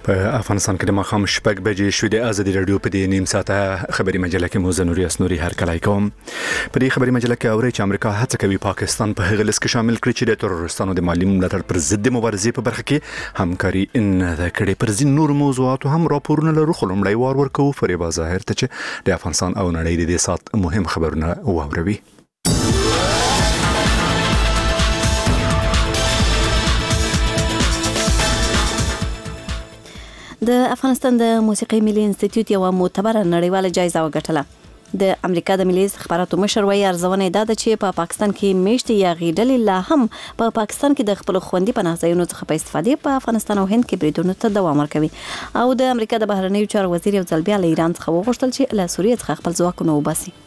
په افغانستان کې د ماښام 6 بجې شوې د ازادي رادیو په دې نیم ساعته خبري مجله کې مو زنوري اسنوري هر کله کوم. په دې خبري مجله کې اوري چې امریکا هڅه کوي پاکستان په هغه لیست کې شامل کړي چې د ترورستانو د مالی ملاتړ پر ضد مبارزې په برخه کې همکاري نه کړي. پر ځین نور موضوعات هم راپورونه لرو، خو لومړی وار ورکو فریبا ظاهر ته چې د افغانستان او نړۍ د دې سات مهم خبرونه واوروي. د افغانستان د موسیقي ملي انسټیټیوټ یو معتبره نړیواله جایزه وګټله. د امریکا د ملي استخباراتو مشر وایي ارزونه ده چې په پاکستان کې میشتې یا غیډلې لا هم په پاکستان کې د خپل خوندي پناه ځایونو څخه په استفادې په افغانستان او هند کې بریدونو ته دوام ورکوي. او د امریکا د بهرنیو چارو وزیر یو ځل بیا له ایران څخه وغوښتل چې له سوریې څخه خپل ځواکونه وباسي.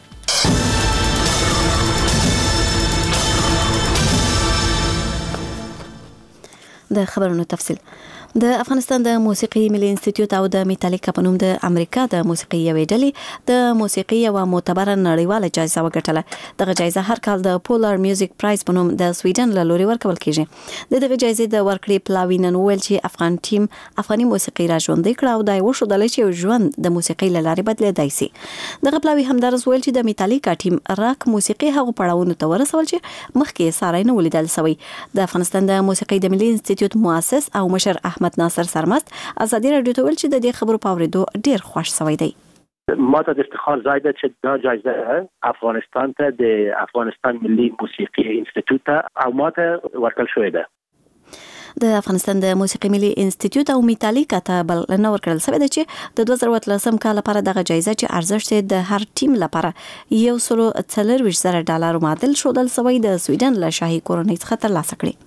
د خبرونو تفصیل. د افغانستان د موسیقي ملي انسټیټیوټ او د میټالیکا په نوم د امریکا د موسیقي یوې ډلې د موسیقي یو معتبره نړیواله جایزه وګټله. دغه جایزه هر کال د پولار میوزیک پرایز په نوم د سویډن له لوري ورکول کیږي. دغه جایزې د ورکړې پلاوی نن ویل چې افغان ټیم افغاني موسیقي را ژوندۍ کړه او دا وښودل چې ژوند د موسیقي له لارې بدلېدای شي. دغه پلاوی همدارس ویل چې د میټالیکا ټیم راک موسیقي هغه پړاوونو ته ورسول چې مخکې ساري نه ولیدل شوی. د افغانستان د موسیقي د ملي انسټیټیوټ مؤسس او مشر احمد ناصر سرمست ازادي رادیو ته ویل چې د دې خبرو په اورېدو ډیر خوښ شوی دی. ما ته د افتخار ځای ده چې دا جایزه افغانستان ته د افغانستان ملي موسیقي انسټیټیوټ او ما ته ورکړل شوې ده. د افغانستان د موسیقي ملي انسټیټیوټ او میټالیکا ته بلنه ورکړل شوې ده چې د 2013 کال لپاره دغه جایزه چې ارزښت د هر ټیم لپاره $140,000 معادل شودل شوی د سویډن له شاهي کورنۍ څخه ترلاسه کړي.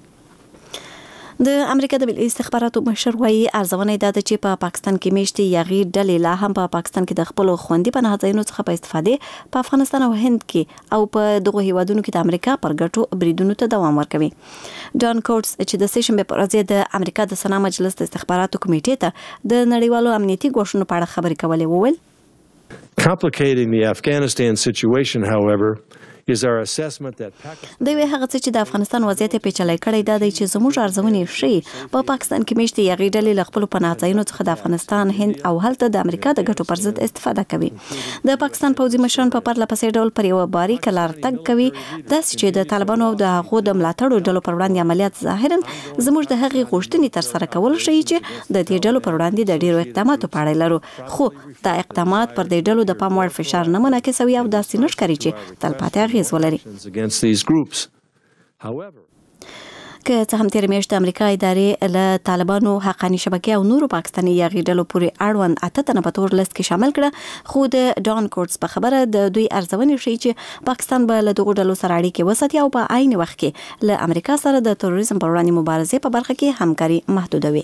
د امریکا د ملي استخباراتو مشر وایي ارزونه ده چې په پاکستان کې میشتې یا غیر ډلې لا هم په پاکستان کې د خپل خوندي پناه ځایونو څخه په استفادې په افغانستان او هند کې او په دغه هیوادونو کې د امریکا پر ګټو بریدونو ته دوام ورکوي. ډان کوټس چې د سیشن په ورځ د امریکا د سنا مجلس د استخباراتو کمیټې ته د نړیوالو امنیتي ګواښونو په اړه خبرې کولې وویل Complicating the Afghanistan situation, however, is our assessment that Pakistan دوی هغه څه چې د افغانستان وضعیت پیچلې کړی دا دی چې زموږ ارزونې شي په پاکستان کې میشتې یا غیډلې له خپل پناه ځایونو څخه د افغانستان، هند او هلته د امریکا د ګټو پر ضد استفاده کوي. د پاکستان پوځي مشران په پرله پسې ډول پر یو باریک لار تګ کوي داسې چې د طالبانو او د هغو د ملاتړو ډلو پر وړاندې عملیات ظاهرا زموږ د هغې غوښتنې تر سره کول شي چې د دې ډلو پر وړاندې د ډیرو اقداماتو په اړه لرو، خو دا اقدامات پر دې ډلو د پام وړ فشار نه منعکسوي او داسې نه ښکاري چې تلپاتې اغېز ولري. against these groups. However, که څه هم تیر میاشت امریکا ادارې له طالبانو، حقاني شبکې او نورو پاکستاني یاغي ډلو پورې اړوند 8 تنه په تور لیست کې شامل کړه، خو د ډان کوټس په خبره د دوی ارزونې ښیي چې پاکستان به له دغو ډلو سره اړیکې وساتي او په عین وخت کې له امریکا سره د تروریزم پر وړاندې مبارزې په برخه کې همکاري محدودوي.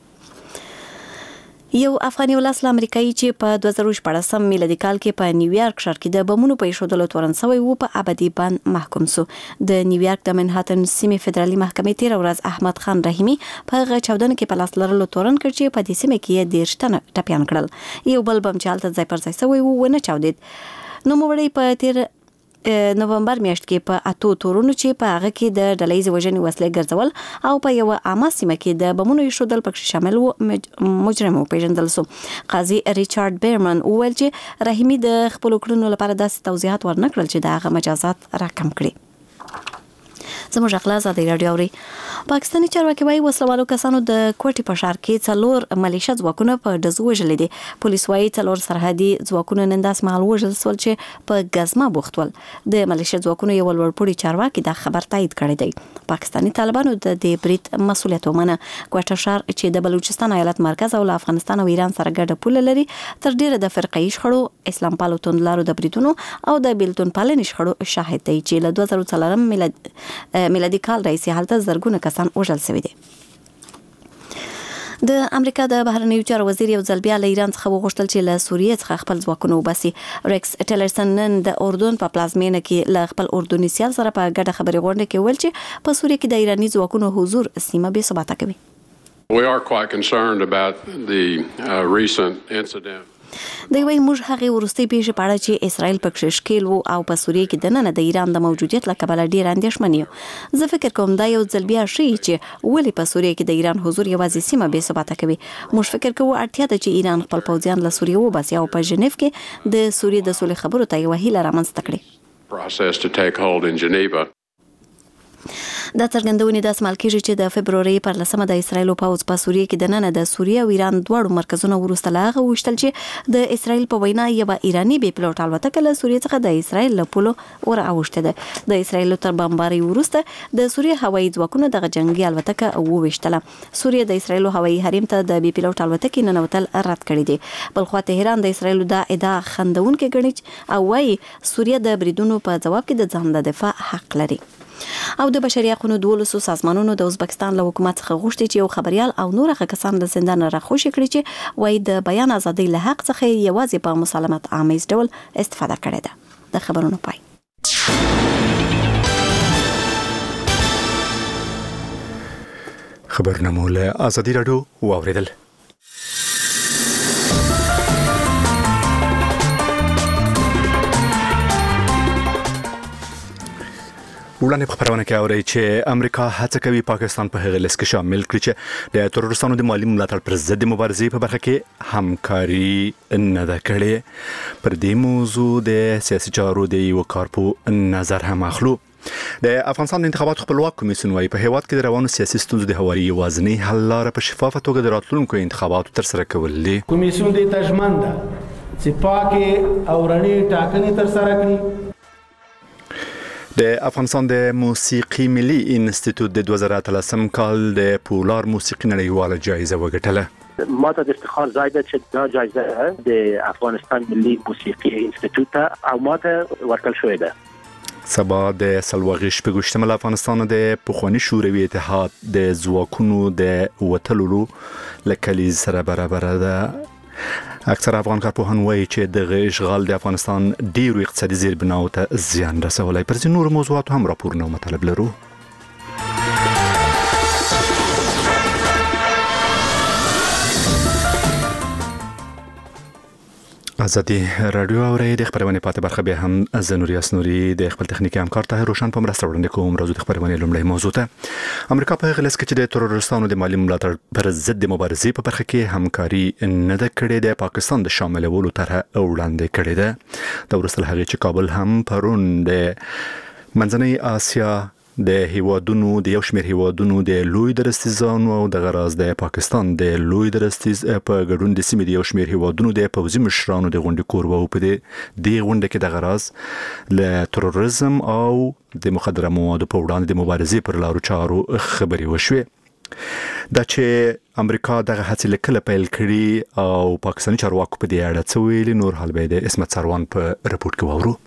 یو افغاني ولاس له امریکایي چې په 2014 میلادي کال کې په نیویارک ښار کې د بمونو په ایښودلو تورن شوی و په ابدي بند محکوم شو. د نیویارک د منهاتن سیمې فدرالي محکمې تیر ورځ احمد خان رحیمي په هغه چاودنه کې په لاس لرلو تورن کړ چې په دې سیمه کې 10 تنه ټپیان کړل. یو بل بم چې هلته ځای پر ځای شوی و ونه چاودید. نوموړی په تیر نومبر میاشت کې په 8 تورونو چې په هغه کې د ډلهیزې وژنې وسلې ګرځول او په یو عامه سیمه کې د بمونو ایښودل پکې شامل و مجرم وپېژندل شو. قاضي ریچارډ بیرمن وویل چې رحیمي د خپلو کړنو لپاره داسې توضیحات ورنکړل چې د هغه مجازات راکم کړي. زموږ اخلاص ازادي رادیو اوري. پاکستاني چارواکي وايي وسلوالو کسانو د کوټي په ښار کې 4 ملیشه ځواکونه په ډزو وژلي دي. پولیس وايي 4 سرحدي ځواکونه نن داس مهال وژل شول چې په غزما بوخت ول. د ملیشه ځواکونو یو لوړپوړي چارواکي دا خبر تایید کړی دی. پاکستاني طالبانو د دې برید مسؤلیت ومنه. کوټه ښار چې د بلوچستان ایالت مرکز او افغانستان او ایران سره ګډه پوله لري تر ډیره د فرقه‌ای شخړو، اسلام پالو توندلارو د بریدونو او د بیلتون پالنې شخړو شاهد دی چې له 2004 میلادي کال راځي هلته زرګونه کسان وژل شوي دي. د امریکا د بهرنیو چارو وزیر یو ځل بیا له ایران څخه وغوښتل چې له سوریې څخه خپل ځواکونه وباسي. ریکس ټیلرسن نن د اردن په پلازمینه کې له خپل اردني سیال سره په ګډه خبرې غونډه کې ویل چې په سوریې کې د ایراني ځواکونو حضور سیمه بې ثباته کوي. We are quite concerned about the recent incident. د وی موږ هغه ورستي پیښه پاړه چې اسرائیل پکې شکیل وو او په سوریه کې دننه د ایران د موجودیت لکبل ډیر اندېښمن یو. زه فکر کوم دا یو ځل بیا شي چې ولې په سوریه کې د ایران حضور یوازې سیمه بې ثباته کوي. موږ فکر کوو اړتیا ده چې ایران خپل پوځیان له سوریه وباسي او په ژنیف کې د سوریه د سولې خبرو ته یو هیله رامنځته کړي. process to take hold in Geneva. دا څرګندونې د اسمال کېږي چې د فبرवरी پر 10 د اسرایل پوځ په سوریه کې دننه د سوریه او ایران دواړو مرکزونو ورسته لاغه وشتل چې د اسرایل په وینا یو ایرانی بي پلوټ الوتکه له سوریه څخه د اسرایل له پولو ور اوشته ده. د اسرایل تر بمباري ورسته د سوریه هوایي ځواکونو د جنگي الوتکه ووشتله. سوریه د اسرایل هوایي حریم ته د بي پلوټ الوتکې ننوتل رد کړی دي. بل خو تهران د اسرایل د ادعا خندونکې ګڼي او وايي سوریه د بریدونو په جواب کې د ځان د دفاع حق لري. او د بشري حقوقو 12 سازمانونو د ازبکستان له حکومت څخه غوښتي چې یو خبريال او نور کسان له زندان راخوشي کړي چې وایي د بیان ازادي له حق څخه یوازې په مسالمت آمیز ډول استفاده کړې ده. د خبرونو پای. خبرنامه له ازادي رادیو واوریدل. وړاندې په خبرونه کې اوري چې امریکا هڅه کوي پاکستان په هغه لیست کې شامل کړي چې د ترورستانو د مالی ملاتړ پر ضد مبارزې په برخه کې همکاري نه ده کړې. پر دې موضوع د سیاسي چارو د یو کارپو نظر هم اخلو. د افغانستان د انتخاباتو خپلواک کمیسیون وايي په هیواد کې د روانو سیاسي ستونزو د هواري وازنی حل لاره په شفافه توګه د راتلونکو انتخاباتو تر سره کول دي. کمیسیون د تجمن ده چې پاکه او رڼې ټاکنې تر سره کړي. د افغانستان د موسیقي ملي انسټیټیوټ د 2013 کال د پولار موسیقي نړیواله جایزه وګټله. ما ته د افتخار ځای ده چې دا جایزه د افغانستان ملي موسیقي انسټیټیوټ او ما ته ورکړل شوې ده. سبا د سلواغي شپږشتمه افغانستان د پخوانی شوروي اتحاد د ځواکونو د وټلولو لکلیز سره برابر ده. اکثر افغان کارپوهان وایي چې د اشغال د افغانستان ډیرو اقتصادي زیربناو ته زیان رسولی. پر ځینو نورو موضوعاتو هم راپورونه او مطالب لرو. ازادي رادیو اوري د خبرونه پاتې برخه به هم زنوري اسنوري د خپل تخنیکی همکار ته روشن په مرسته وړاندې کوم. راځو د خبرونه لومړی موضوع ته. امریکا په هغه لیست کې چې د ترورستانو د مالی ملاتړ پر ضد مبارزې په برخه کې همکاري نه ده کړې د پاکستان د شاملولو طرح وړاندې کړې ده. د ورسره هغه چې کابل هم پرون د منځنۍ آسیا د هیوادونو د یو شمېر هیوادونو د لوی درستیزانو او د غراز د پاکستان د لوی درستیز په ګډون د سیمې د یو شمېر هیوادونو د پوځي مشرانو د غونډې کوربه په دې غونډه کې د غراز له تروریزم او د مخدره موادو په وړاندې د مبارزې پر لارو چارو خبرې وشوې. دا چې امریکا دغه هڅې لیکل پیل کړي او پاکستاني چارواکو په دې اړه څه ویلي نور حال به د اسمت سروان په رپورت کې واورو.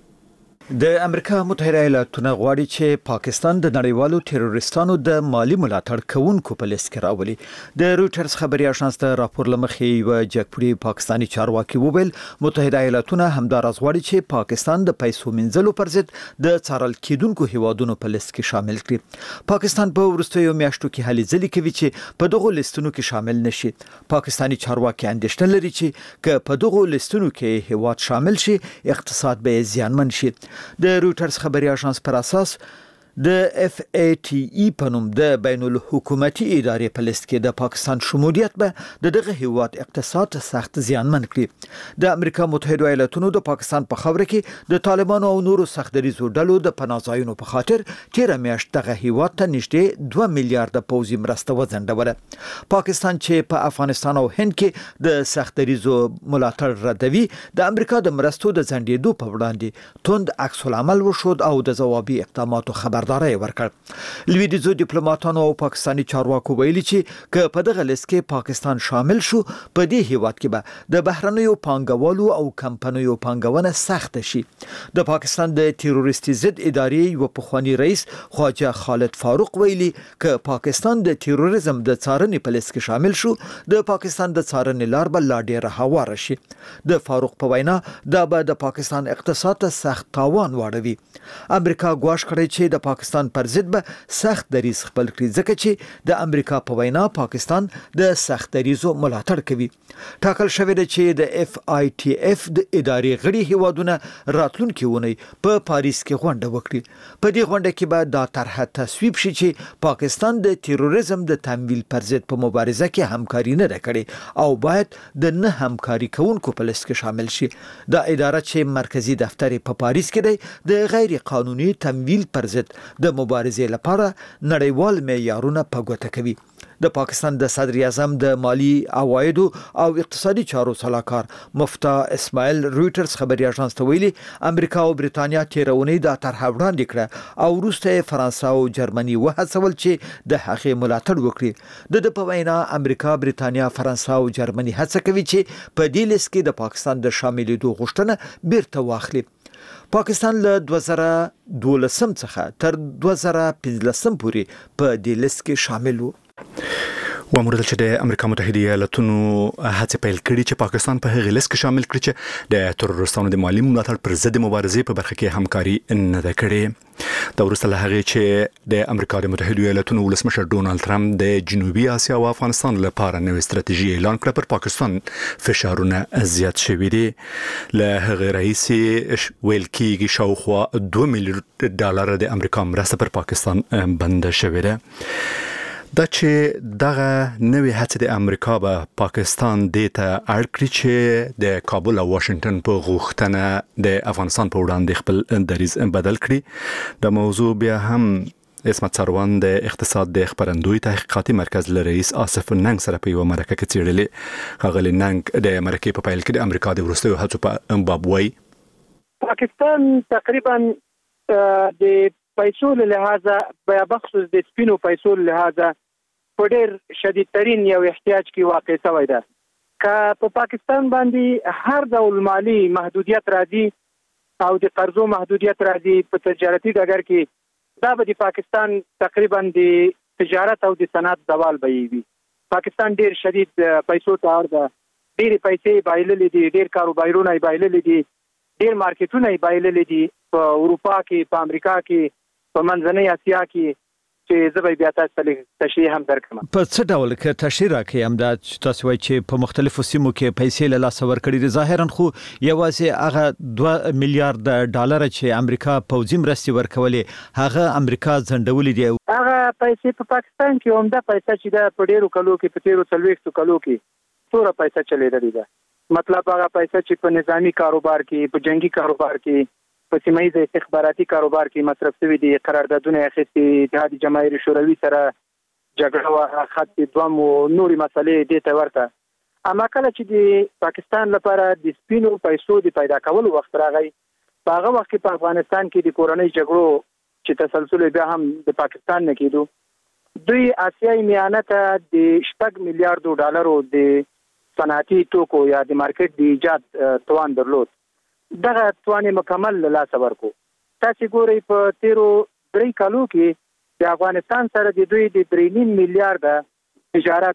د امریکا متحده ایالاتونه غواړي چې پاکستان د نړیوالو تروریستانو د مالی ملاتړ کوونکو په لیست کې راولي. د رويټرز خبري اژانس ته راپور لمخې یو جګپوړي پاکستاني چارواکي وویل متحده ایالاتونه همدارس غواړي چې پاکستان د پیسو منځلو پر ضد د څارل کېدونکو هیوادونو په لیست کې شامل کړي. پاکستان په وروستیو میاشتو کې هلې ځلې کوي چې په دغه لیستونو کې شامل نشي. پاکستاني چارواکي اندېښنه لري چې که په دغه لیستونو کې هیواد شامل شي اقتصاد به زیانمن شي. د رويټرز خبري اژانس پر اساس د FATE په نوم د بین الحکومتي ادارې په لیست کې د پاکستان شمولیت به دغه هیواد اقتصاد سخت زیانمن کړي. د امریکا متحده ایالاتونو د پاکستان په خاوره کې د طالبانو او نورو سختدریزو ډلو د پناهځایونو په خاطر تیر میاشت دغه هیواد ته نږدې 2 میلیارډ پوځي مرسته وځنډوله. پاکستان چې په افغانستان او هند کې د سختدریزو ملاتړ ردوي د امریکا د مرستو د ځنډېدو په وړاندې توند عکس العمل وشود او د ځوابي اقداماتو خبرداري ورکړ. لویدیزو ډیپلوماټانو او پاکستاني چارواکو ویلي چې که په دغه لیست کې پاکستان شامل شو په دې هیواد کې به د بهرنیو پانګوالو او کمپنیو پانګونه سخت شي. د پاکستان د تروریستي ضد ادارې یو پخوانی رئیس خواجه خالد فاروق ویلي که پاکستان د تروریزم د څارنې په لیست کې شامل شو د پاکستان د څارنې لار به لا ډیره هواره شي. د فاروق په وینا دا به د پاکستان اقتصاد ته سخت تاوان واړوي. امریکا ګواښ کړی چې د پاکستان پر ضد به سخت دریځ خپل کړي ځکه چې د امریکا په وینا پاکستان د سخت دریځو ملاتړ کوي. ټاکل شوی دی چې د FATF د ادارې غړي هیوادونه راتلونکي ونی په پاریس کې غونډه وکړي. په دې غونډه کې به دا طرحه تصویب شي چې پاکستان د تروریزم د تمویل پر ضد په مبارزه کې همکاري نه کړي او باید د نه همکاري کوونکو په لیست کې شامل شي. دا اداره چې مرکزی دفتر په پاریس کې دی د غیر قانوني تمویل پر ضد د مبارزې لپاره نړیوال معیارونه په ګوته کوي. د پاکستان د صدر اعظم د مالی عوایدو او اقتصادي چارو صلاحکار مفتاح اسماعیل رويټرز خبري اژانس ته ویلي امریکا او برېټانیا تیرونی دا طرح وړاندې کړه او وروسته فرانسه او جرمني وهڅول چې د هغې ملاتړ وکړي. د په وینا امریکا، برېټانیا، فرانسه او جرمني هڅه کوي چې په دې لیست کې د پاکستان د شاملېدو غوښتنه بیرته واخلي. پاکستان له 2012 څخه تر 2015 پورې په دې لیست کې شامل و. وموردل چې د امریکا متحده ایالاتونو هڅه پیل کړي چې پاکستان په هغه لیست کې شامل کړي چې د تروریستانو د مالی ملاتړ پر ضد مبارزې په برخه کې همکاري نه ده کړې. دا وروسته له هغې چې د امریکا د متحده ایالاتونو ولسمشر ډونالد ټرمپ د جنوبي اسیا او افغانستان لپاره نوې ستراتیژي اعلان کړه، پر پاکستان فشارونه زیات شوي دي. له هغې راهیسې ویل کېږي شاوخوا $2 میلیون د امریکا مرسته پر پاکستان بنده شوې ده. دا چې دغه نوې هڅه د امریکا به پاکستان دې ته اړ کړي چې د کابل او واشنگټن په غوښتنه د افغانستان په وړاندې خپل دریځ بدل کړي. د موضوع بیا هم عصمت سروان د اقتصاد د خبرندوی تحقیقاتي مرکز له رئیس آصف ننګ سره په یو مرکه کې څېړلې. ښاغلی ننګ د مرکې په پیل کې د امریکا د وروستیو هڅو په باب وایي پاکستان تقریبا د پیسو له لحاظه بیا بخصوص د سپینو پیسو له لحاظه په ډېر شدیدترین یو احتیاج کې واقع شوی ده. که په پاکستان باندې هر ډول مالی محدودیت راځي او د قرضو محدودیت راځي په تجارتي ډګر کې، دا به د پاکستان تقریبا د تجارت او د صنعت زوال به وي. پاکستان ډېر شدید پیسو ته اړ ده، ډېرې پیسې بایللې دي، ډېر کاروبارونه یې بایللې دي، ډېر مارکیټونه یې بایللې دي په اروپا کې، په امریکا کې، په منځنۍ اسیا کې، چې زه به بیا تاسو ته تشریح هم درکړم. په څه ډول کې تشریح راکړئ هم دا تاسو وایي چې په مختلفو سیمو کې پیسې له لاسه ورکړي دي، ظاهرا خو یوازې هغه $2 میلیارد چې امریکا پوځي مرستې ورکولې هغه امریکا ځنډولې دي. هغه پیسې په پاکستان کې عمده پیسې چې دا په ډېرو کلو کې، په تیرو 40 کلو کې څوره پیسې چلېدلې ده. مطلب هغه پیسې چې په نظامی کاروبار کې، په جنگي کاروبار کې، په سیمایي استخباراتي کاروبار کې مصرف شوي دي. قراردادونه اخیستي، اتحاد جماهیر شوروي سره جګړه وه، خط دوم او نورې مسلې دې ته ورته. اما کله چې د پاکستان لپاره د سپینو پیسو د پیدا کولو وخت راغی، په هغه وخت کې په افغانستان کې د کورنۍ جګړو چې تسلسل بیا هم د پاکستان نه کېدو، دوی آسیایي میانه ته د $6 میلیارد د صنعتي توکو یا د مارکیټ د ایجاد توان درلود. دغه توان مکمل له لاسه ورکو. تاسو ګورئ په تیرو 3 کالو کې د افغانستان سره د دوی د 3.5 میلیارد تجارت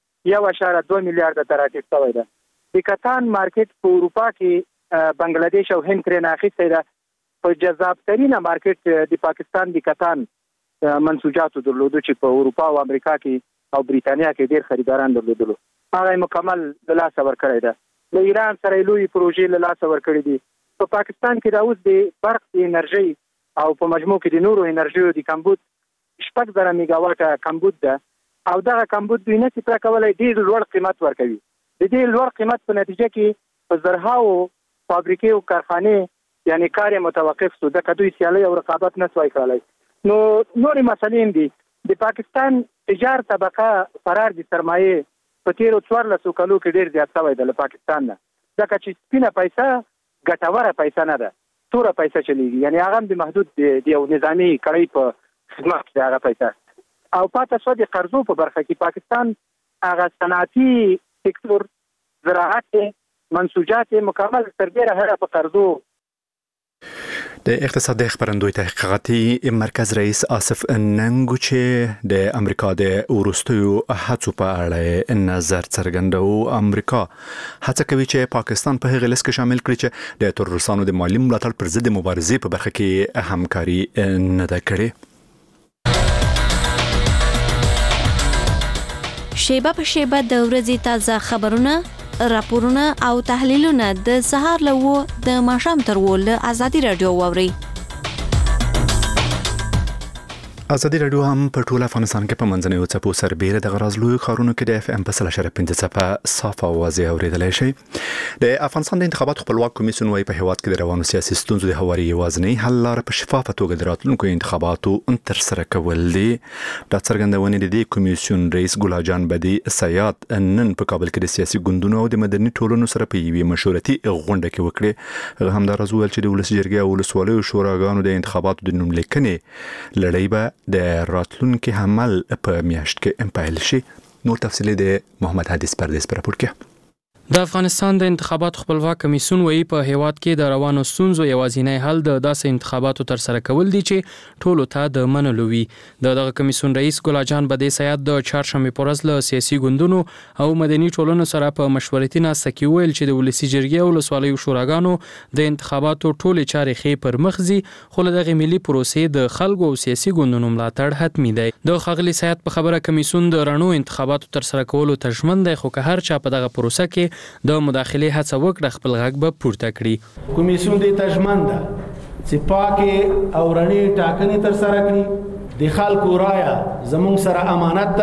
1.2 میلیارد ته راټیټ شوی ده. د کتان مارکیټ په اروپا کې بنگلاديش او هند ترې نه اخیستی ده. په جذاب ترینه مارکیټ د پاکستان د کتان منسوجاتو درلودو چې په اروپا او امریکا کې او بریتانیا کې ډېر خریداران درلودلو، هغه مکمل له لاسه ورکړی ده. له ایران سره لوی پروژې له لاسه ورکړي دي. په پاکستان کې دا اوس د برق د انرژي او په مجموع کې د نورو انرژیو د کمبود 6,000 میگاواټه کمبود ده، او دغه کمبود دوی نشي پوره کولی ډېر لوړ قیمت ورکوي. د دې لوړ قیمت په نتیجه کې په زرهاو فابریکې او کارخانې یعنی کار متوقف شو، ځکه دوی سیالي او رقابت نه شوی کولی. نو نورې مسلې هم دي. د پاکستان تجار طبقه فرار د سرمایې په تیرو 14 کلو کې ډېر زیات شوی دی له پاکستان نه، ځکه چې سپینه پیسه ګټوره پیسه نه ده، توره پیسه چلیږي. یعنی هغه هم د محدود د یو نظامي کړۍ په خدمت کې هغه پیسه. او پاته شو د قرضو په برخه کې پاکستان هغه صنعتي سکتور، زراعت، منسوجات مکمل تر ډېره هغه په قرضو. د اقتصادي خبرندوی تحقیقاتي مرکز رئیس آصف ننګو چې د امریکا د وروستیو هڅو په اړه نظر څرګندو. امریکا هڅه کوي چې پاکستان په هغه لیست کې شامل کړي چې د تروریستانو د مالی ملاتړ پر ضد مبارزې په برخه کې همکاري نه ده کړې. شیبه په شیبه د ورځې تازه خبرونه، راپورونه او تحلیلونه د سهار له 9 د ماښام تر 10 له ازادي رادیو واوري. ازادي رادیو هم په ټول افغانستان کې په منځنیو څپو سربېره د غرازلوی خارونو کې د اف ام په 0.5 څپه صاف او واضح اوریدلای شي. د افغانستان د انتخاباتو خپلواک کمیسیون وايي په هیواد کې د روانو سیاسي ستونزو د هواري یوازنۍ حل لاره په شفافه توګه د راتلونکو انتخاباتو تر سره کول دي. د څرګندونې د دې کمیسیون رئیس ګلاجان بدی سیاد نن په کابل کې د سیاسي ګوندونو او د مدني ټولنو سره په یوې مشورتي غونډه کې وکړه. هغه همدارز ویل چې د ولس جرګې او ولسوالیو شوراګانو د انتخاباتو د نوملیکنې لړۍ به د راتلونکي حمل په میاشت کې امپایل شي. نور تفصیلی د محمد حدیث پردیس پر راپور کې. د افغانستان د انتخاباتو خپلواک کمیسیون وایي په هیواد کې د روانو ستونزو یوازینی حل د داسې انتخاباتو تر سره کول دي چې ټولو ته د منلو وي. دغه کمیسیون رئیس ګلاجان بدی سیاد د چهارشنبه په ورځ له سیاسي ګوندونو او مدني ټولنو سره په مشورتي ناسته کې ویل چې د ولسی جرګې او ولسوالیو شوراګانو د انتخاباتو ټولې چارې خې پر مخ ځي، خو دغه ملي پروسې د خلکو او سیاسي ګوندونو ملاتړ حتمي دی. د ښاغلي سیاد په خبره کمیسیون د رڼو انتخاباتو تر سره کولو ترجمن دی، خو که هر چا په دغه پروسه کې د مداخله هڅه وکړه خپل غږ به پورته کړي. کمیسیون د تجمن ده چې پاکه او رڼې ټاکنې تر سره کړي. د خلکو رایه زموږ سره امانت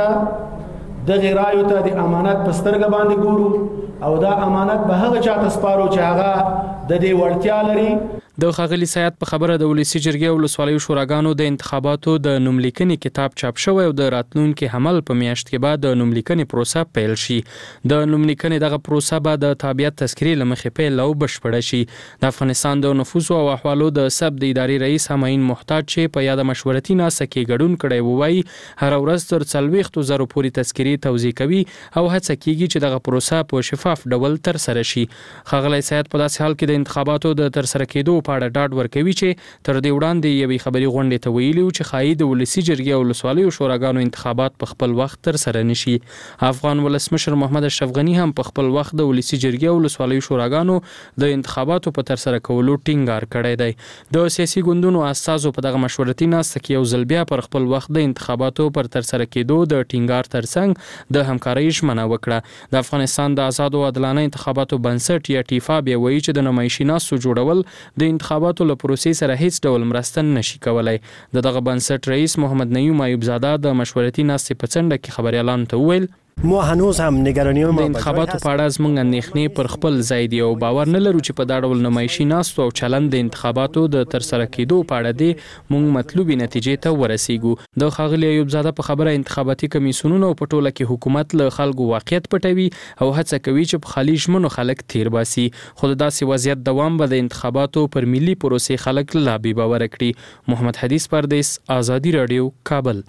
ده، د غیرایو ته د امانت په سترګه باندې ګورو او دا امانت به هغه چاته سپارو چې هغه د دې وړتیا لري. د ښاغلي سیاد په خبره د ولسی جرګې او ولسوالیو شوراګانو د انتخاباتو د نوملیکنې کتاب چاپ شوی او د راتلونکي حمل په میاشت کې بعد د نوملیکنې پروسه پیل شي. د نوملیکنې دغه پروسه به د تابعیت تذکرې لمخې پیل او بشپړه شي. د افغانستان د نفوس او احوالو د سب د ادارې رئیس هماین محتاج چې په یاد مشورتي ناسته کې ګډون کړی وایي هر ورځ تر 40,000 پورې تذکرې توزیع کوي او هڅه کیږي چې دغه پروسه په شفاف ډول تر سره شي. ښاغلی سیاد په داسې حال کې د انتخاباتو د تر سره کېدو په اړه ډاډ ورکوي چې تر دې وړاندې یوې خبري غونډې ته ویلي و چې ښایي د ولسی جرګې او ولسوالیو شوراګانو انتخابات په خپل وخت تر سره نشي. افغان ولسمشر محمد اشرف غنی هم په خپل وخت د ولسی جرګې او ولسوالیو شوراګانو د انتخاباتو په تر سره کولو ټینګار کړی دی. د سیاسي ګوندونو استازو په دغه مشورتي ناسته کې یو ځل بیا پر خپل وخت د انتخاباتو پر تر سره کېدو د ټینګار ترڅنګ د همکارۍ ژمنه وکړه. د افغانستان د آزاد او عادلانه انتخاباتو بنسټ یا ټیفا بیا وایي چې د نمایشي ناستو جوړول د انتخاباتو له پروسې سره هیڅ ډول مرسته نشي کولای. دغه بنسټ رئیس محمد نعیم ایوب زاده د مشورتي ناستې په څنډه کې خبريالانو ته وویل ما هنوز هم نگرانی ما د انتخاباتو په اړه زموږ اندېښنې پر خپل ځای دی او باور نه لرو چې په دا ډول نمایشي ناستو او چلند د انتخاباتو د تر سره کېدو په اړه دی موږ مطلوبې نتیجې ته ورسیږو. د ښاغلي ایوب زاده په خبره انتخاباتي کمیسیونونو په ټوله کې حکومت له خلکو واقعیت پټوي او هڅه کوي چې په خالي ژمنو خلک تیر باسي، خو د داسې وضعیت دوام به د انتخاباتو پر ملي پروسې خلک لا بې باوره کړي. محمد حدیث پردیس، ازادي رادیو، کابل.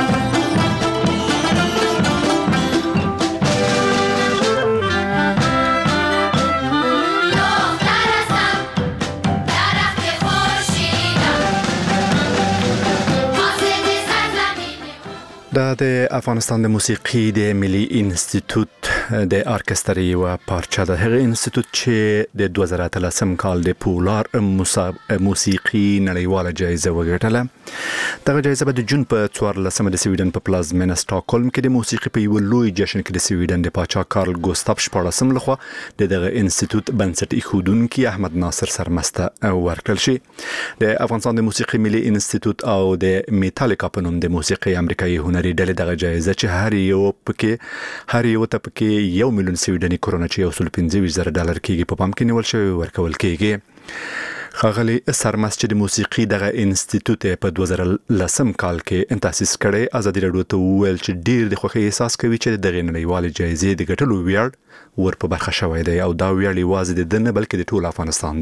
د افغانستان د موسیقي د ملي انسټیټیوټ د ارکستري او پارچه د هغه انسټیټیوټ چې د 2013 کال د پولار موسیقي نړیواله جایزه وګټله. دغه جایزه به د جون په 14 د سویډن په پلازمینه سټاکهولم کې د موسیقي په یو لوی جشن کې د سویډن د پاچا کارل ګوستاف 14 لخوا دغه انسټیټیوټ بنسټ ایښودونکي احمد ناصر سرمسته ورکړل شي. د افغانستان د موسیقي ملي انسټیټیوټ او د میټالیکا په نوم د موسیقي امریکایي هنري ډلې دغه جایزه چې هر یو ته پکې 1 میلیون سویډني کرونه چې $25,000 کېږي په پام کې نیول شوی ورکول کېږي. ښاغلي سرمست چې د موسیقي دغه انسټیټیوټ په 2010 کال کې تاسیس کړي ازادي رادیو ته وویل چې ډیر د خوښۍ احساس کوي چې دغه نړیوال جایزې د ګټلو ویاړ ور په برخه شوی دی او دا ویاړ یوازې د نه بلکې د ټول افغانستان دی.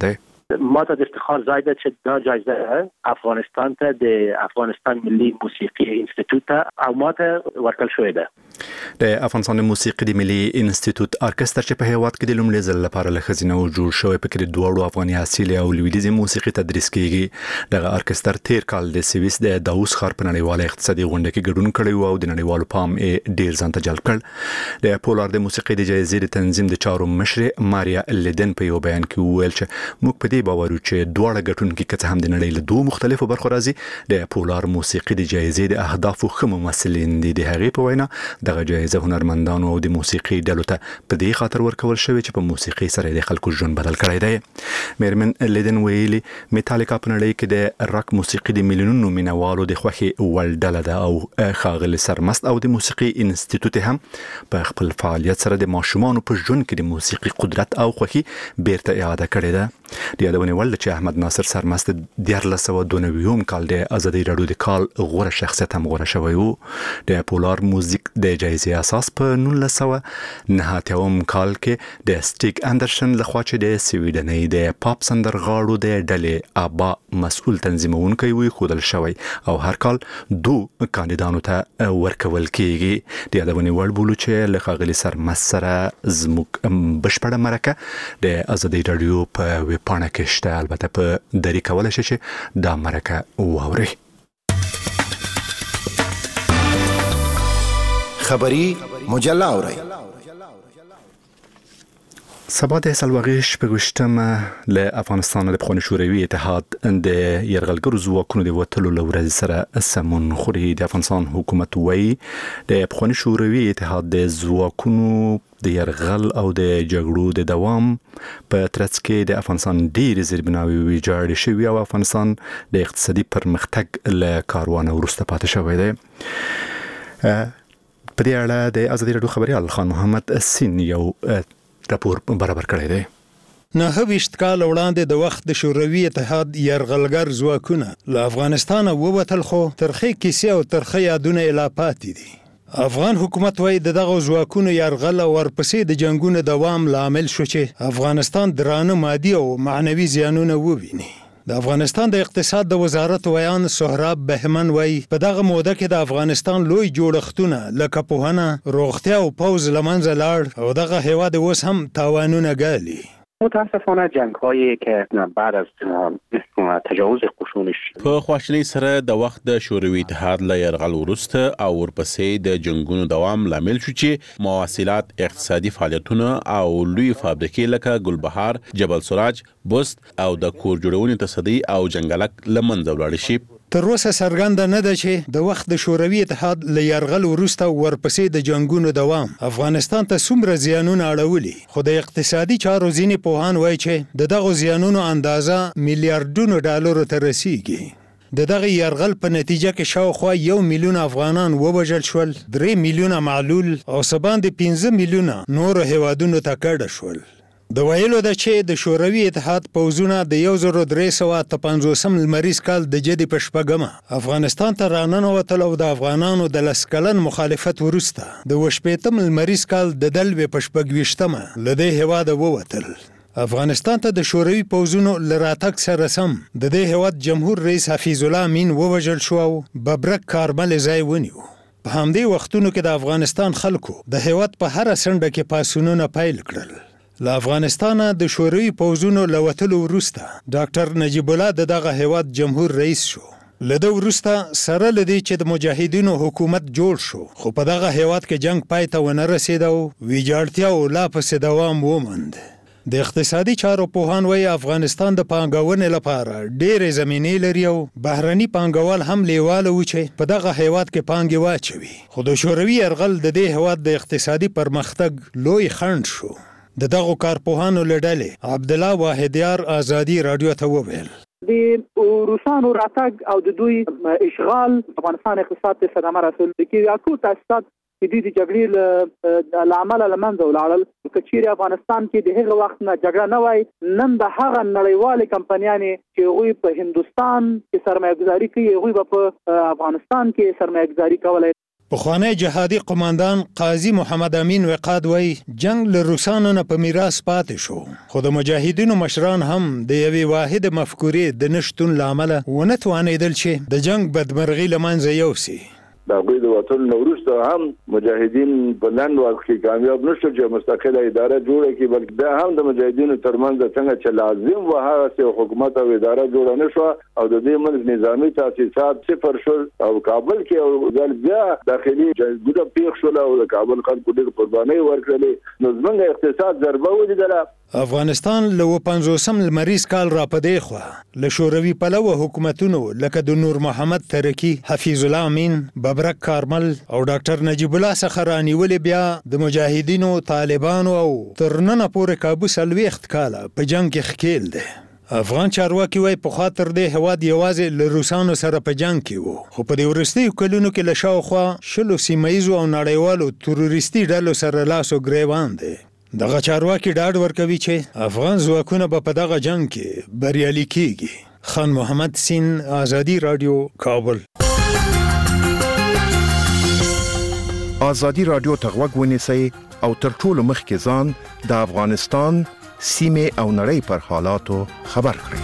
ما ته د افتخار ځای ده چې دا جایزه افغانستان ته د افغانستان ملي موسیقي انسټیټیوټ او ما ته ورکړل شوې ده. د افغانستان موسیقي د ملي انسټیټیوټ ارکستر چې په هیواد کې د لومړي ځل لپاره له خزینه جوړ شوی په کې دوه افغاني اصیل او لویدیزي موسیقي تدریس کیږي. دغه ارکستر تیر کال د سویس د داوس ښار په نړیواله اقتصادي غونډه کې ګډون کړی او د نړیوالو پام ډیر ځان ته جلب کړ. د پولار د موسیقي د جایزې د تنظیم د چارو مشر ماریا لیدن په یو بیان کې وویل چې موږ په دې باور یو چې دواړه ګټونکي که هم د نړۍ له دوه مختلفو برخو راځي د پولار موسیقي د جایزې د اهدافو ښه ممثلین دي. د هغې په وینا دغه جایزه هنرمندانو او د موسیقي ډلو ته په دې خاطر ورکول شوې چې په موسیقي سره د خلکو ژوند بدل کړی دی. میرمن لیدن ویلي میټالیکا په نړۍ کې د راک موسیقي د میلیونونو مینوالو د خوښې وړ ډله ده او ښاغلي سرمست او د موسیقي انسټیټیوټ هم په خپل فعالیت سره د ماشومانو په ژوند کې د موسیقي قدرت او خوښي بیرته اعاده کړې ده. د یادونې وړ ده چې احمد ناصر سرمست د 1992 کال د ازادي راډیو د کال غوره شخصیت هم غوره شوی و. د پولار موزیک د جایزې اساس په 1989 کال کې د سټیک اندرسن لخوا چې د سویډنۍ د پاپ سندرغاړو د ډلې ابا مسؤل تنظیمونکی وي خودل شوی او هر کال دوه کاندیدانو ته ورکول کیږي. د یادونې وړ بولو چې له ښاغلي سرمست سره زموږ بشپړه مرکه د ازادي راډیو په ویبپاڼه کې شته. البته په دری کولای شي چې دا مرکه واوري. خبری مجله اورئ. سبا د سلوغیش په ګشتمه له افغانستان د پخوانی شوروي اتحاد د يرغلګرو ځواکونو د وټلو لورځ سره سمون خوري. د افغانستان حکومت وایي د پخوانی شوروي اتحاد د ځواکونو د يرغل او د جګړو د دوام په ترڅ کې د افغانستان ډېر زیربناوي ویجاړ شوی او افغانستان د اقتصادي پرمختګ له کاروان ورسته پاتې شوی دی. په دې اړه د ازادي راډیو خبريال خان محمد سین یو راپور برابر کړی دی. 29 کال وړاندې د وخت د شوروي اتحاد يرغلګر ځواکونه له افغانستان ووتل خو ترخې کیسې او ترخې یادونه لا پاتې دي. افغان حکومت وايي دغه ځواکونو يرغل او ورپسې د جنگونو دوام لامل شو چې افغانستان درانه مادي او معنوي زیانونه وویني. د افغانستان د اقتصاد د وزارت ویان سهراب بهمن وايي په دغه موده کې د افغانستان لوی جوړښتونه لکه پوهنه، روغتیا او پوز لمنځه لاړ او دغه هیواد اوس هم تاوانونه ګالي. متاسفانه جنگ‌هایی که بعد از تجاوز قشونش په خواشنۍ سره د وخت د شوروي اتحاد له یرغل وروسته او ورپسې د جنگونو دوام لامل شو چې مواصلات، اقتصادي فعالیتونه او لوی فابریکې لکه ګلبهار، جبل سراج، بست او د کور جوړونې تصدي او جنگلک لمنځه ولاړ شي. تر اوسه څرګنده نه ده چې د وخت د شوروي اتحاد له یرغل وروسته ورپسې د جنگونو دوام افغانستان ته څومره زیانونه اړولي. خو د اقتصادي چارو ځینې پوهان وایي چې دغه زیانونو اندازه میلیارډونو ډالرو ته رسیږي. دغه یرغل په نتیجه کې شاوخوا 1 میلیون افغانان ووژل شول، 3 میلیونه معلول او سباندې 15 میلیونه نور هیوادونو ته کډه شول. د ویلو ده چې د شوروي اتحاد پوځونه د 1350 لمریز کال د جدي په شپږمه افغانستان ته راننوتل او د افغانانو د 10 کلن مخالفت وروسته د 18 لمریز کال د دلوي په شپږویشتمه له دې هیواده ووتل. افغانستان ته د شوروي پوځونو لراتک سره سم د دې هیواد جمهور رئیس حفیظ الله امین ووژل شو او ببرک کارمل ځای ونیو. په همدې وختونو کې د افغانستان خلکو د هیواد په هر سنډه کې پاسونونه پیل کړل. له افغانستانه د شوروي پوځونو له وتلو وروسته ډاکټر نجیب الله دغه هیواد جمهور رئیس شو. له ده وروسته سره له دې چې د مجاهدینو حکومت جوړ شو خو په دغه هیواد کې جنگ پای ته ونه رسید او ویجاړتیا لا پسې دوام وموند. د اقتصادي چارو پوهان وايي افغانستان د پانګونې لپاره ډېرې زمینې لري او بهرني پانګوال هم لیواله و چې په دغه هیواد کې پانګې واچوي. خو د شوروي یرغل د دې هیواد د اقتصادي پرمختګ لوی خنډ شو. دغه کارپوهانو لړلې عبد الله واحدیار ازادي رادیو ته وویل د روسانو راتګ او د دوی اشغال افغانستان اقتصاد ته صدمه رسول کی ټول تاسیسات د دې جګړې له عمله لمنځه ولاړل. کچېرې افغانستان کې د هغه وخت نه جګړه نه وای نن د هغه نړیوالې کمپنیانې چې هغوی په هندوستان کې سرمایه ګزاري کوي هغوی به په افغانستان کې سرمایه ګزاري کولای. پخوانی جهادي قماندان قاضي محمد امین وقاد وای جنگ له روسانو نه په میراث پاتې شو، خو د مجاهدینو مشران هم د یوې واحد مفکورې د نشتون لامل ونه توانېدل چې د جنگ بدمرغي لمنځه یوسي. د هغوی د وطن نه وروسته هم مجاهدین په لنډ وخت کې کامیاب نه شول چې مستقله اداره جوړه کړي، بلکې دا هم د مجاهدینو ترمنځ څنګه چې لازم و هغه حکومت او اداره جوړه نه شوه او د دې منځ نظامي تاسیسات صفر شول او کابل کې او ځل بیا داخلي جنګونه پیښ شول او د کابل خلکو ډېر قربانۍ ورکړلې، نو زموږ اقتصاد ضربه ولیدله. افغانستان له 50 لمریز کال را پدې خو له شوروي پلوه حکومتونو لکه د نور محمد ترکی، حفیظ الله امین، ببرک کارمل او ډاکټر نجیب الله څخه رانیولې بیا د مجاهدینو، طالبانو او تر ننه پورې کابو 40 کاله په جنگ کې ښکیل دی. افغان چارواکي وای په خاطر د هواد یوازې له روسانو سره په جنگ کې وو، خو په دې وروستیو کلونو کې له شاوخوا 10 سیمه‌ییزو او نړیوالو تروریستي ډلو سره لاس او ګریوان دی. دغه چارواکي ډاډ ورکوي چې افغان ځواکونه به په دغه جنگ کې بریالي کیږي. خان محمد سین، آزادی رادیو، کابل. آزادی رادیو ته غوږ ونیسئ او تر ټولو مخکې ځان د افغانستان سیمې او نړۍ پر حالاتو خبر کړئ.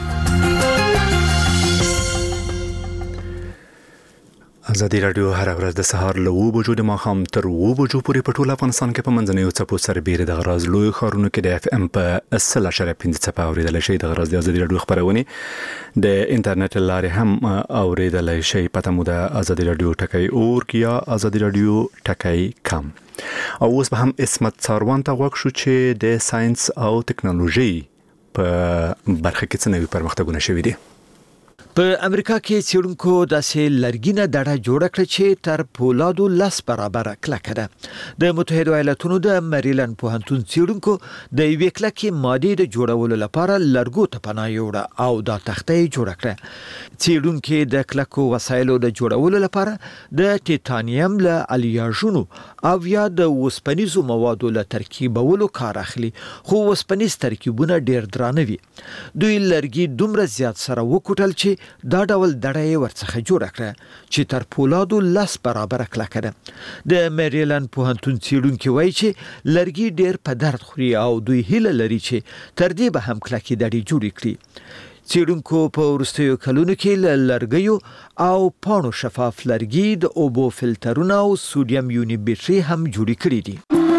آزادی رادیو هر ورځ د سهار له 9 بجو د ماښام تر 9 بجو پورې په ټول افغانستان کې په منځنیو څپو سربېره د غراز لوی ښارونو کې د FM په 0.5 څپه اوریدل شي. د غراز د آزادی رادیو خبرونه د انټرنیټ لارې هم اوریدل شي. پته مو د آزادی رادیو ټکی اورګ یا آزادی رادیو ټکی کام. او اوس به هم اسمت څاروان ته غوښ شو چې د ساينس او ټکنالوژي په برخه کې څه نوي پرمختګونه شوي دي. په امریکا کې څېړونکو داسې لرګینه ډډه جوړه کړه چې تر پولادو 10 برابره کلکه ده. د متحده ایالاتونو د مریلند پوهنتون څېړونکو د یوې کلکې مادې د جوړولو لپاره لرګو ته پناه یوړه او دا تخته یې جوړه کړه. څېړونکو د کلکو وسایلو د جوړولو لپاره د ټیټانیم له الیاژونو او یا د وسپنیزو موادو له ترکیبولو کار اخلي، خو وسپنیز ترکیبونه ډېر درانه وي. دوی لرګي دومره زیات سره وکوټل چې دا ډول دړه یې ورڅخه جوړه کړه چې تر پولادو 10 برابره کلکه ده. د میریلند پوهنتون څېړونکي وایي چې لرګي ډېر په درد خوري او دوی هیله لري چې تر دې به هم کلکې دړې جوړې کړي. څېړونکو په وروستیو کلونو کې له لرګیو او پاڼو شفاف لرګي د اوبو فلټرونه او سوډیم یوني بیټري هم جوړې کړي دي.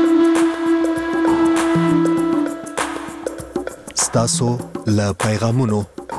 ستاسو له پیغامونو.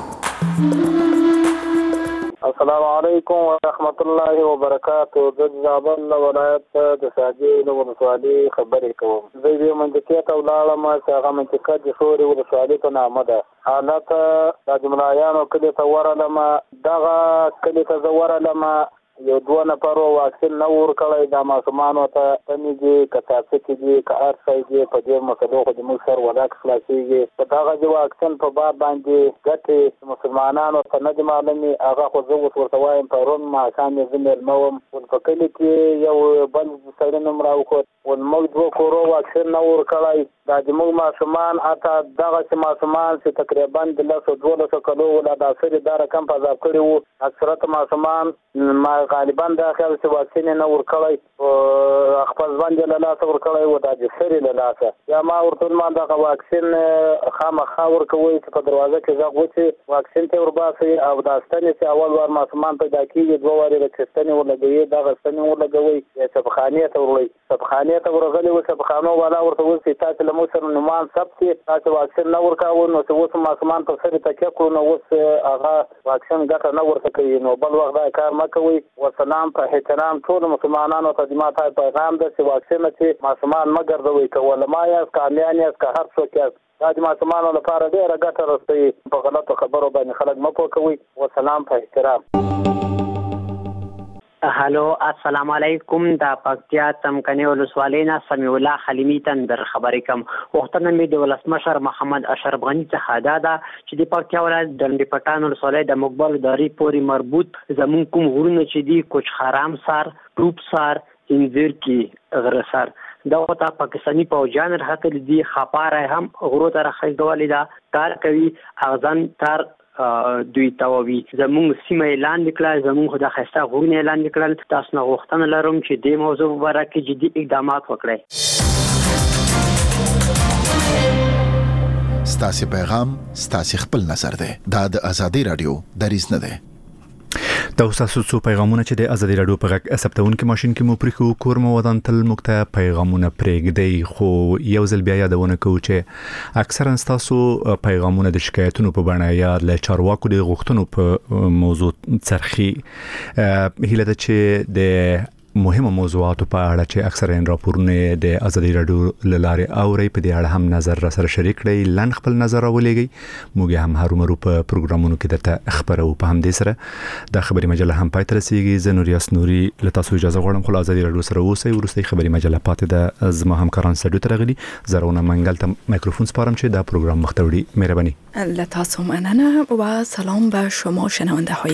السلام علیکم ورحمت الله وبرکاتہ. د زابل ولایت د ساجین ولسوالۍ خبرې کوم. زه یې منځکې ته ولاړم چې هغه منطقه د شوري ولسوالۍ په نامه ده. حالت د جملایانو کلی ته ورغلم، دغه کلی ته زه ورغلم، یو 2 نفرو واکسین نه ورکړی. دا ماشومانو ته تنې دي که تاسې دي که هر څه دي، په دې مسلو خو زموږ سر ولاک خلاصېږي. په دغه د واکسین په باب باندې ګټې مسلمانانو ته نه دي معلومې. هغه خو زه اوس ورته وایم پرون ماښام یې زه مېلمه وم، په کلي کې یو بل سړي نوم راوښود، موږ 2 کورو واکسین نه ورکړی. دا زموږ ماشومان حتی دغسې ماشومان چې تقریبا د 10-12 کلو ولا دا سړي دا رقم په عذاب کړي وو، اکثرت ماشومان غالبا دا خیال چې واکسین نه ورکړی، خپل ځوان له لاسه ورکړی و، دا د سړي له لاسه. یا ما ورته ما دغه واکسین خامخا ورکوئ چې په دروازه کې غږ وچې واکسین ته ورباسئ او دا ستنې چې اول وار ماشومان پیدا کېږي 2 وارې د ستنې ورلګوي، دغه ستنې ورلګوئ، سبخانې ته وروړئ. سبخانې ته ورغلي و، سبخانو والا ورته وویل چې تاسې له موږ سره نومان ثبت کړي، تاسې واکسین نه ورکاوه، نو چې اوس ماشومان په سړي تکیه کړو، نو اوس هغه واکسین ګټه نه ورته کوي. نو بل وخت دا کار مه کوئ. وسلام په احترام ټول مسلمانانو ته د ما ته پیغام ده چې واکسین چې ماشومان مه ګرځوئ، که علما یاست که امیان یاست که هر څوک یاست، دا د ماشومانو لپاره ډېره ګټه رسوي. په غلطو خبرو باندې خلک مه پوه کوئ. وسلام په احترام. هلو السلام علیکم. د پکتیا تمکنی ولسوالۍ نه سمیع الله خلیمی تندر خبرې کوم. وختونه مې د ولسمشر محمد اشرف غنی څخه دا ده چې د پکتیا ولایت د ډنډ پټان ولسوالۍ د مقبل داري پورې مربوط زمون کوم غرونه چې دي کوچ خرام سار، ټوپ سار، انځر کې غره سار، دغه ته پاکستانی پوجان راغلي دي. خپاره هم غرو ته راخېدولې ده، کار کوي، اغزن تر دوی تاوي زموږ سیمه اعلان وکړه زموږ د خسته غوونه اعلان وکړل تاسو نه غوښتنه لرم چې د موضوع لپاره کې جدي اقدامات وکړي ستاسو پیغام ستاسو خپل نظر دی دا د ازادي رادیو دریز نه دی دا تاسو څو پیغامونه چې د ازادي رادیو په غږ ثبتونکو ماشين کې مو پریکو کور مو ودان تل مکته پیغامونه پرېږدي خو یو ځل بیا یادونه کوم چې اکثرا تاسو پیغامونه د شکایتونو په بڼه یا له چارواکو د غوښتنو په موضوع څرخي هیله ده چې د مهمه موضوعاتو په اړه چې اکثرا راپورونه د ازادي رادیو لاره اوري په دې اړه هم نظر را سره شریک کړئ لن خپل نظر راولېږي موږ هم هرومرو په پروګرامونو کې درته خبرو په هم دې سره د خبري مجله هم پاتې رسیږي زه نوریاس نوري له تاسو اجازه غواړم خو ازادي رادیو سره اوسئ ورسته خبري مجله پاتې د زما همکاران سره ترغلي زرونه منګل ته میکروفون سپارم چې دا پروګرام مختوړي مهرباني له تاسو مننه و سلام به شما شنونده های